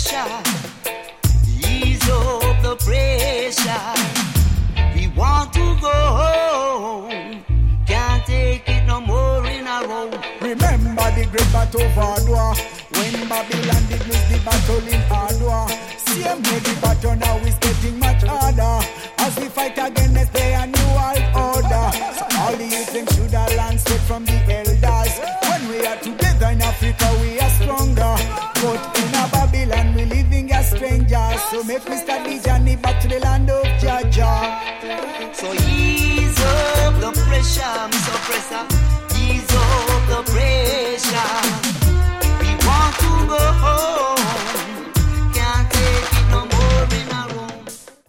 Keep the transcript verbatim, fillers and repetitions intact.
pressure. Ease up the pressure. We want to go home. Can't take it no more in a row. Remember the great battle of Adwa, when Babylon did lose the battle in Adwa. Same way the battle now is getting much harder, as we fight against their new world order. So all the youth them should have learned straight from the elders. When we are together in Africa we are stronger, but in a Babylon we living as strangers. So make we start the journey back to the land of Jah Jah. So ease up the pressure, Mister Oppressor.